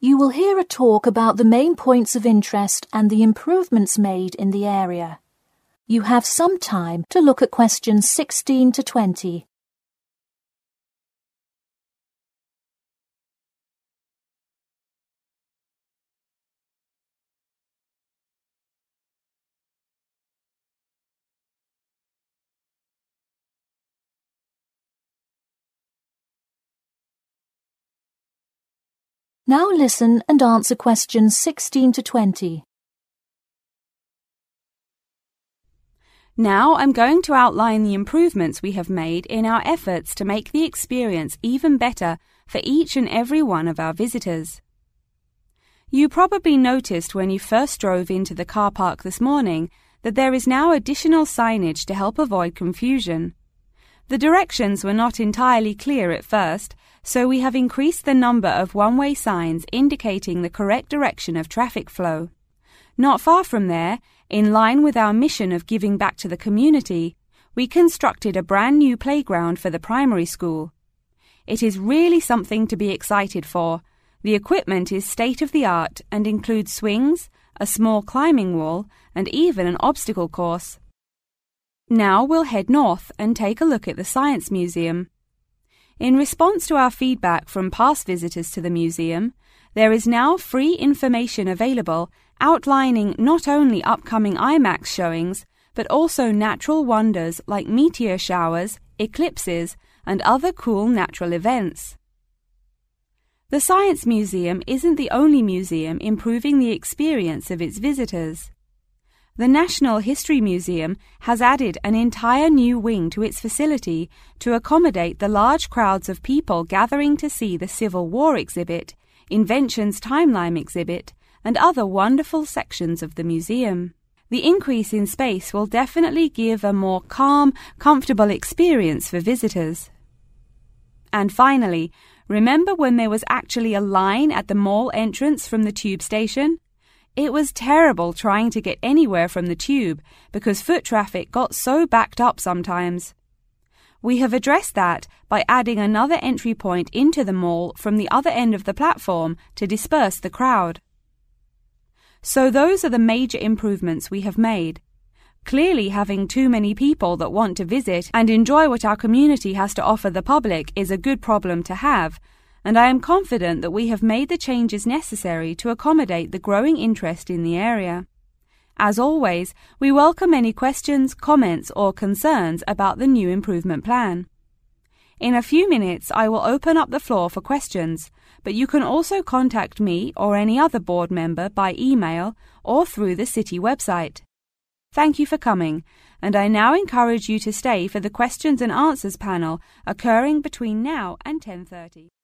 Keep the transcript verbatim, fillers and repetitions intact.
You will hear a talk about the main points of interest and the improvements made in the area. You have some time to look at questions sixteen to twenty. Now listen and answer questions sixteen to twenty. Now I'm going to outline the improvements we have made in our efforts to make the experience even better for each and every one of our visitors. You probably noticed when you first drove into the car park this morning that there is now additional signage to help avoid confusion. The directions were not entirely clear at first, so we have increased the number of one-way signs indicating the correct direction of traffic flow. Not far from there, in line with our mission of giving back to the community, we constructed a brand new playground for the primary school. It is really something to be excited for. The equipment is state-of-the-art and includes swings, a small climbing wall, and even an obstacle course. Now we'll head north and take a look at the Science Museum. In response to our feedback from past visitors to the museum, there is now free information available outlining not only upcoming IMAX showings, but also natural wonders like meteor showers, eclipses, and other cool natural events. The Science Museum isn't the only museum improving the experience of its visitors. The National History Museum has added an entire new wing to its facility to accommodate the large crowds of people gathering to see the Civil War exhibit, Inventions Timeline exhibit, and other wonderful sections of the museum. The increase in space will definitely give a more calm, comfortable experience for visitors. And finally, remember when there was actually a line at the mall entrance from the tube station? It was terrible trying to get anywhere from the tube because foot traffic got so backed up sometimes. We have addressed that by adding another entry point into the mall from the other end of the platform to disperse the crowd. So those are the major improvements we have made. Clearly, having too many people that want to visit and enjoy what our community has to offer the public is a good problem to have, and I am confident that we have made the changes necessary to accommodate the growing interest in the area. As always, we welcome any questions, comments, or concerns about the new improvement plan. In a few minutes, I will open up the floor for questions, but you can also contact me or any other board member by email or through the city website. Thank you for coming, and I now encourage you to stay for the questions and answers panel occurring between now and ten thirty.